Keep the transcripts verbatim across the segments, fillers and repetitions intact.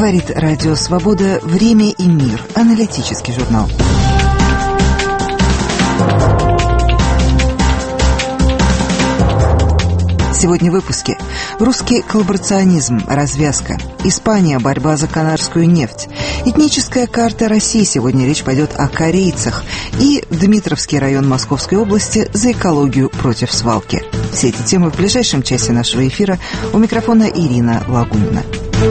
Говорит Радио Свобода. Время и мир. Аналитический журнал. Сегодня в выпуске. Русский коллаборационизм. Развязка. Испания. Борьба за канарскую нефть. Этническая карта России. Сегодня речь пойдет о корейцах. И Дмитровский район Московской области за экологию против свалки. Все эти темы в ближайшем часе нашего эфира. У микрофона Ирина Лагунина.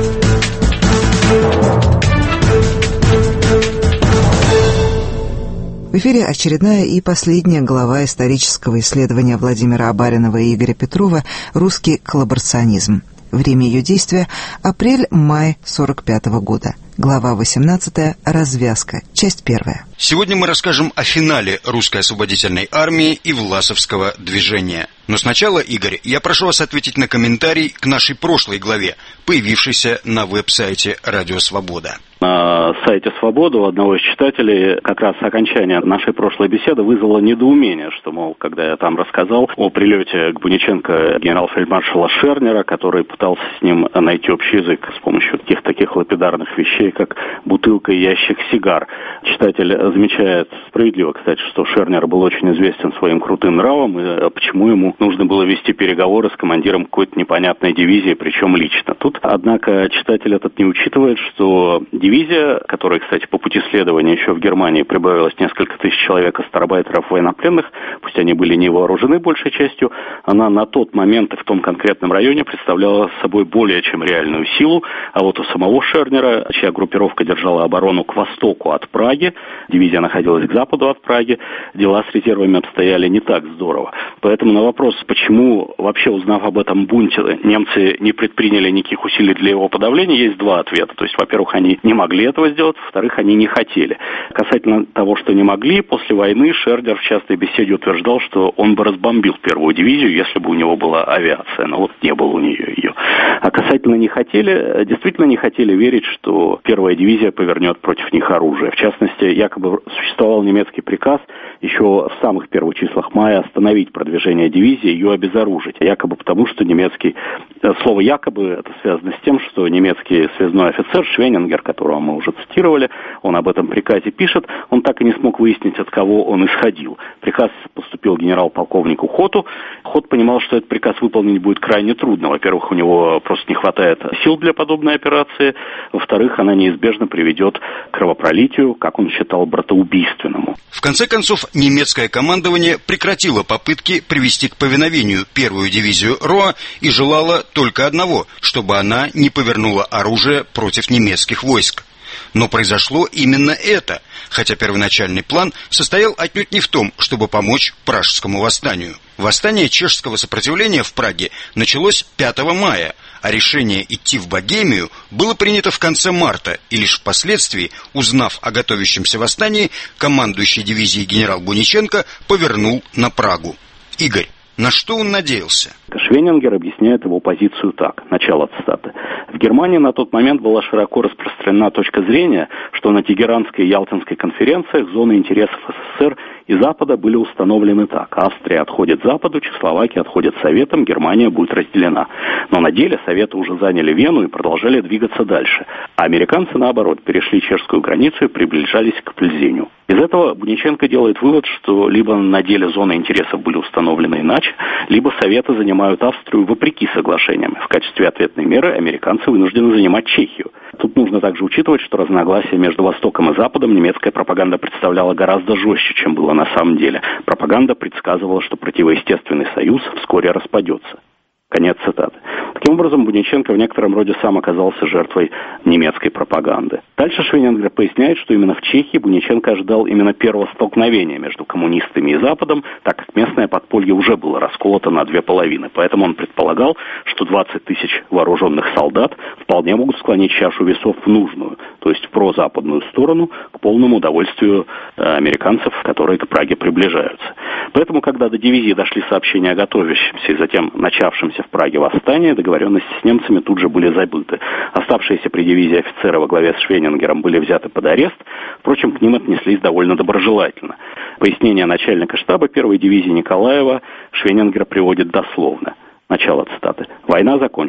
В эфире очередная и последняя глава исторического исследования Владимира Абаринова и Игоря Петрова «Русский коллаборационизм». Время ее действия – апрель-май сорок пятого года. Глава восемнадцатая. Развязка. Часть первая. Сегодня мы расскажем о финале русской освободительной армии и Власовского движения. Но сначала, Игорь, я прошу вас ответить на комментарий к нашей прошлой главе, появившейся на веб-сайте «Радио Свобода». На сайте «Свобода» у одного из читателей как раз окончание нашей прошлой беседы вызвало недоумение, что, мол, когда я там рассказал о прилете к Буниченко генерал-фельдмаршала Шернера, который пытался с ним найти общий язык с помощью таких таких лапидарных вещей, как бутылка и ящик сигар. Читатель замечает, справедливо, кстати, что Шернер был очень известен своим крутым нравом, и почему ему нужно было вести переговоры с командиром какой-то непонятной дивизии, причем лично. Тут, однако, читатель этот не учитывает, что дивизия, которая, кстати, по пути следования еще в Германии прибавилось несколько тысяч человек астарбайтеров военнопленных, пусть они были не вооружены большей частью, она на тот момент и в том конкретном районе представляла собой более чем реальную силу, а вот у самого Шернера, чья группировка держала оборону к востоку от Праги, дивизия находилась к западу от Праги, дела с резервами обстояли не так здорово. Поэтому на вопрос, почему вообще, узнав об этом бунте, немцы не предприняли никаких усилий для его подавления, есть два ответа. То есть, во-первых, они не могли этого сделать, во-вторых, они не хотели. Касательно того, что не могли, после войны Шернер в частой беседе утверждал, что он бы разбомбил первую дивизию, если бы у него была авиация, но вот не было у нее ее. А касательно не хотели, действительно не хотели верить, что первая дивизия повернет против них оружие. В частности, якобы существовал немецкий приказ еще в самых первых числах мая остановить продвижение дивизии, ее обезоружить. Якобы потому, что немецкий... Слово «якобы» это связано с тем, что немецкий связной офицер Швенингер, которого мы уже цитировали, он об этом приказе пишет, он так и не смог выяснить, от кого он исходил. Приказ поступил генерал-полковнику Хоту. Хот понимал, что этот приказ выполнить будет крайне трудно. Во-первых, у него просто не хватает сил для подобной операции. Во-вторых, она неизбежно приведет к кровопролитию, как он считал, братоубийственному. В конце концов, немецкое командование прекратило попытки привести к повиновению первую дивизию РОА и желало только одного, чтобы она не повернула оружие против немецких войск. Но произошло именно это, хотя первоначальный план состоял отнюдь не в том, чтобы помочь Пражскому восстанию. Восстание чешского сопротивления в Праге началось пятого мая, а решение идти в Богемию было принято в конце марта, и лишь впоследствии, узнав о готовящемся восстании, командующий дивизией генерал Буниченко повернул на Прагу. Игорь, на что он надеялся? Швенингер объясняет его позицию так, начало цитаты. В Германии на тот момент была широко распространена точка зрения, что на Тегеранской и Ялтинской конференциях зоны интересов СССР и Запада были установлены так. Австрия отходит Западу, Чехословакия отходит Советам, Германия будет разделена. Но на деле Советы уже заняли Вену и продолжали двигаться дальше. А американцы, наоборот, перешли чешскую границу и приближались к Пльзеню. Из этого Буниченко делает вывод, что либо на деле зоны интересов были установлены иначе, либо Советы занимают Австрию вопреки соглашениям. В качестве ответной меры американцы вынуждены занимать Чехию. Тут нужно также учитывать, что разногласия между Востоком и Западом немецкая пропаганда представляла гораздо жестче, чем было на самом деле. Пропаганда предсказывала, что противоестественный союз вскоре распадется. Конец цитаты. Таким образом, Буниченко в некотором роде сам оказался жертвой немецкой пропаганды. Дальше Швенингер поясняет, что именно в Чехии Буниченко ожидал именно первого столкновения между коммунистами и Западом, так как местное подполье уже было расколото на две половины. Поэтому он предполагал, что двадцать тысяч вооруженных солдат вполне могут склонить чашу весов в нужную, то есть в прозападную сторону, к полному удовольствию американцев, которые к Праге приближаются. Поэтому, когда до дивизии дошли сообщения о готовящемся и затем начавшемся в Праге восстание, договоренности с немцами тут же были забыты. Оставшиеся при дивизии офицеры во главе с Швенингером были взяты под арест, впрочем, к ним отнеслись довольно доброжелательно. Пояснение начальника штаба первой дивизии Николаева Швенингер приводит дословно. Начало цитаты. «Война закончена.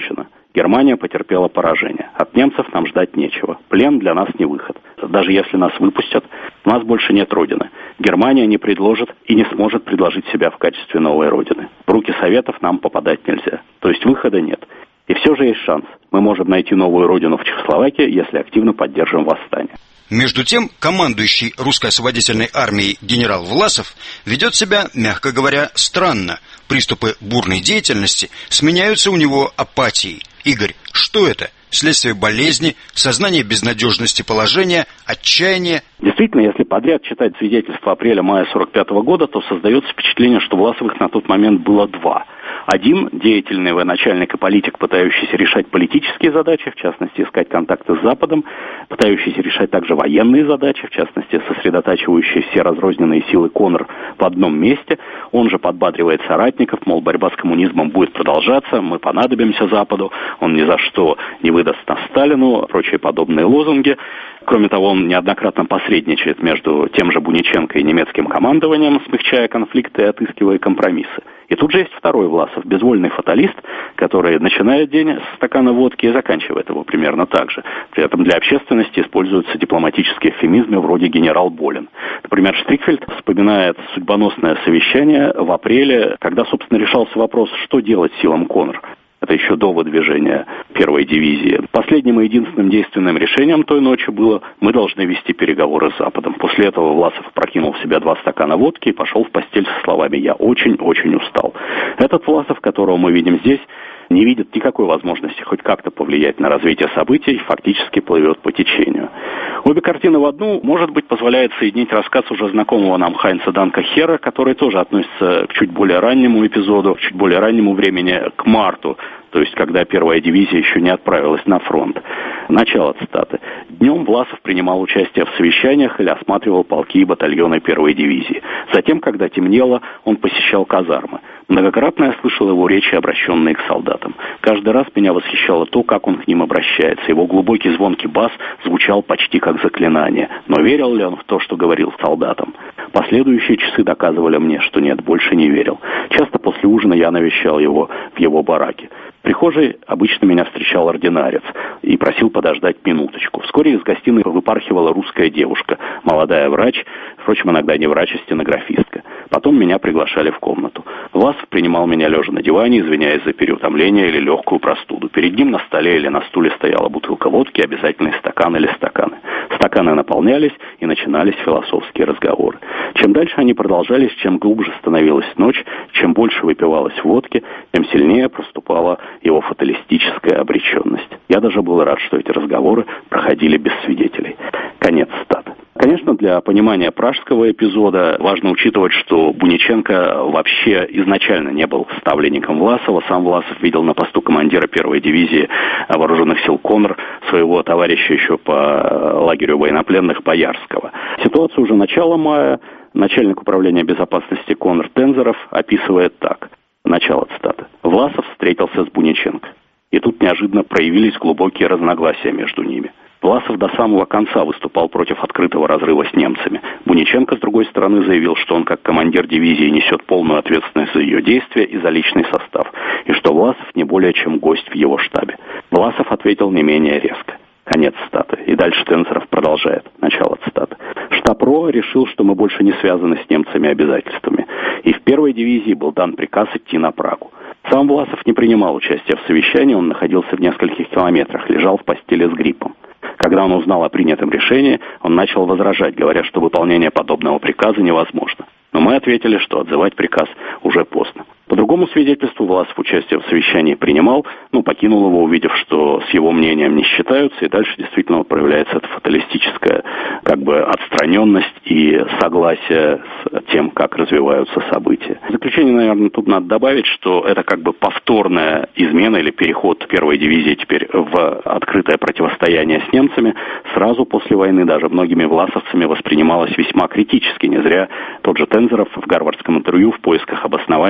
Германия потерпела поражение. От немцев нам ждать нечего. Плен для нас не выход. Даже если нас выпустят, у нас больше нет родины. Германия не предложит и не сможет предложить себя в качестве новой родины. В руки Советов нам попадать нельзя. То есть выхода нет. И все же есть шанс. Мы можем найти новую родину в Чехословакии, если активно поддержим восстание. Между тем, командующий русской освободительной армией генерал Власов ведет себя, мягко говоря, странно. Приступы бурной деятельности сменяются у него апатией. Игорь, что это? Следствие болезни, сознание безнадежности положения, отчаяние? Действительно, если подряд читать свидетельства апреля-мая сорок пятого года, то создается впечатление, что Власовых на тот момент было два. Один – деятельный военачальник и политик, пытающийся решать политические задачи, в частности, искать контакты с Западом, пытающийся решать также военные задачи, в частности, сосредотачивающие все разрозненные силы Коннор в одном месте. Он же подбадривает соратников, мол, борьба с коммунизмом будет продолжаться, мы понадобимся Западу, он ни за что не выдаст нас Сталину, прочие подобные лозунги. Кроме того, он неоднократно посредничает между тем же Буниченко и немецким командованием, смягчая конфликты и отыскивая компромиссы. И тут же есть второй Власов, безвольный фаталист, который начинает день с стакана водки и заканчивает его примерно так же. При этом для общественности используются дипломатические эвфемизмы вроде «генерал болен». Например, Штрикфельд вспоминает судьбоносное совещание в апреле, когда, собственно, решался вопрос, что делать силам Коннор. Это еще до выдвижения первой дивизии. Последним и единственным действенным решением той ночи было: мы должны вести переговоры с Западом. После этого Власов прокинул в себя два стакана водки и пошел в постель со словами «я очень-очень устал». Этот Власов, которого мы видим здесь, не видит никакой возможности хоть как-то повлиять на развитие событий, фактически плывет по течению. Обе картины в одну, может быть, позволяет соединить рассказ уже знакомого нам Хайнца Данка Хера, который тоже относится к чуть более раннему эпизоду, к чуть более раннему времени, к марту, то есть когда первая дивизия еще не отправилась на фронт. Начало цитаты. Днем Власов принимал участие в совещаниях или осматривал полки и батальоны первой дивизии. Затем, когда темнело, он посещал казармы. Многократно я слышал его речи, обращенные к солдатам. Каждый раз меня восхищало то, как он к ним обращается. Его глубокий звонкий бас звучал почти как заклинание. Но верил ли он в то, что говорил солдатам? Последующие часы доказывали мне, что нет, больше не верил. Часто после ужина я навещал его в его бараке. В прихожей обычно меня встречал ординарец и просил подождать минуточку. Вскоре из гостиной выпархивала русская девушка, молодая врач, впрочем, иногда не врач, а стенографистка. Потом меня приглашали в комнату. Власов принимал меня лежа на диване, извиняясь за переутомление или легкую простуду. Перед ним на столе или на стуле стояла бутылка водки, обязательный стакан или стаканы. Стаканы наполнялись, и начинались философские разговоры. Чем дальше они продолжались, чем глубже становилась ночь, чем больше выпивалось водки, тем сильнее проступала его фаталистическая обреченность. Я даже был рад, что эти разговоры проходили без свидетелей. Конец цитаты. Конечно, для понимания пражского эпизода важно учитывать, что Буниченко вообще изначально не был ставленником Власова. Сам Власов видел на посту командира первой дивизии вооруженных сил Коннор своего товарища еще по лагерю военнопленных Боярского. Ситуацию уже начала мая начальник управления безопасности Коннор Тензеров описывает так. Начало цитаты. Власов встретился с Буниченко. И тут неожиданно проявились глубокие разногласия между ними. Власов до самого конца выступал против открытого разрыва с немцами. Буниченко, с другой стороны, заявил, что он как командир дивизии несет полную ответственность за ее действия и за личный состав, и что Власов не более чем гость в его штабе. Власов ответил не менее резко. Конец цитаты. И дальше Тензеров продолжает. Начало цитаты. Штаб-РО решил, что мы больше не связаны с немцами обязательствами. И в первой дивизии был дан приказ идти на Прагу. Сам Власов не принимал участия в совещании, он находился в нескольких километрах, лежал в постели с гриппом. Когда он узнал о принятом решении, он начал возражать, говоря, что выполнение подобного приказа невозможно. Но мы ответили, что отзывать приказ уже поздно. По другому свидетельству, Власов участие в совещании принимал, но покинул его, увидев, что с его мнением не считаются, и дальше действительно проявляется эта фаталистическая как бы отстраненность и согласие с тем, как развиваются события. В заключение, наверное, тут надо добавить, что это как бы повторная измена или переход первой дивизии теперь в открытое противостояние с немцами. Сразу после войны даже многими власовцами воспринималось весьма критически. Не зря тот же Тензеров в гарвардском интервью в поисках обоснований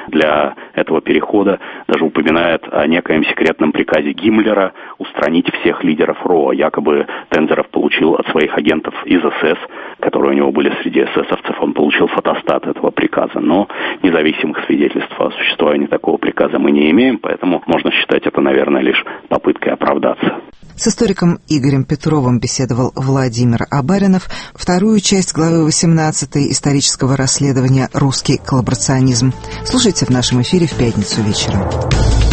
для этого перехода, даже упоминает о некоем секретном приказе Гиммлера устранить всех лидеров РОА. Якобы Тензеров получил от своих агентов из СС, которые у него были среди эсэсовцев, он получил фотостат этого приказа. Но независимых свидетельств о существовании такого приказа мы не имеем, поэтому можно считать это, наверное, лишь попыткой оправдаться. С историком Игорем Петровым беседовал Владимир Абаринов. Вторую часть главы восемнадцатой исторического расследования «Русский коллаборационизм» слушайте в нашем эфире в пятницу вечером.